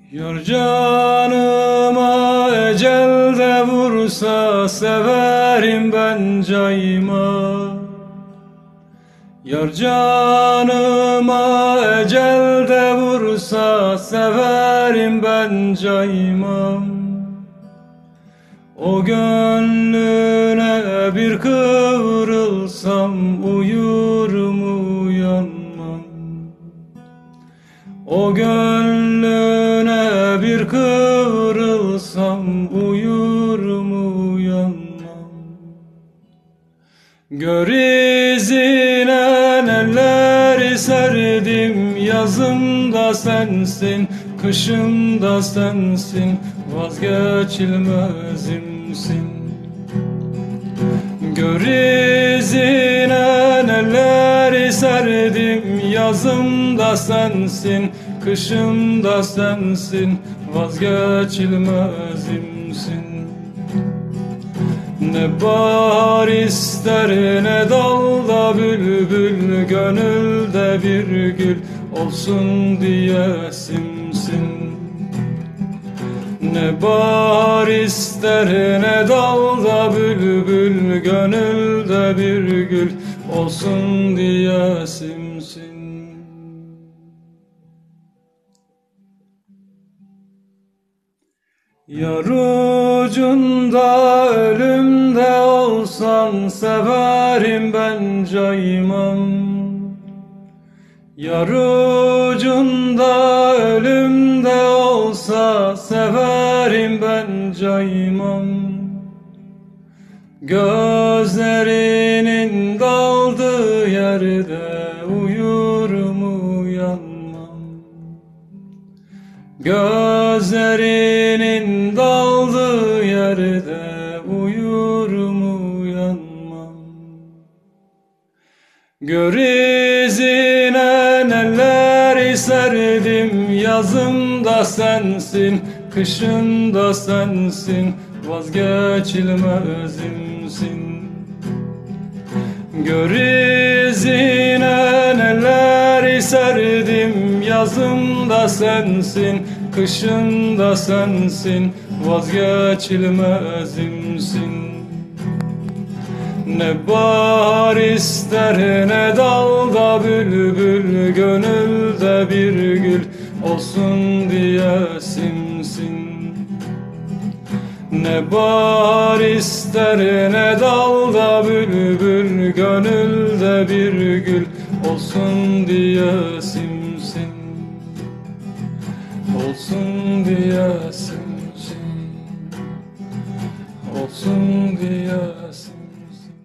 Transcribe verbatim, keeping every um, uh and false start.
Yar canıma ecel de vursa severim ben cayma. Yar canıma ecel de vursa severim ben caymam. O gönlüne bir kıvrılsam uyur mu uyanmam. O gönlüne bir kıvrılsam uyur mu uyanmam. Gör izine neler serdim, yazımda sensin, kışımda sensin, vazgeçilmezimsin. Gör izine neler serdim, yazımda sensin, kışımda sensin, vazgeçilmezimsin. Ne bahar ister ne dalda bülbül, gönülde bir gül olsun diyesimsin. Ne bahar ister ne dalda bülbül, gönülde bir gül olsun diyesimsin. Yar ucunda ölümde olsan severim ben caymam. Yar ucunda ölümde olsa severim ben caymam. Gözlerinin daldığı yerde uyur mu uyanmam. Gözlerinin daldığı yerde uyur mu uyanmam. Gör izine neler serdim, yazımda sensin, kışımda sensin, vazgeçilmezimsin. Gör izine neler serdim, yazımda sensin, kışımda sensin, vazgeçilmezimsin. Ne bahar ister ne dalda bülbül, gönülde bir gül olsun diyesimsin. Ne bahar ister ne dalda bülbül, gönülde bir gül olsun diyesimsin. Olsun diyesimsin. Olsun diyesimsin.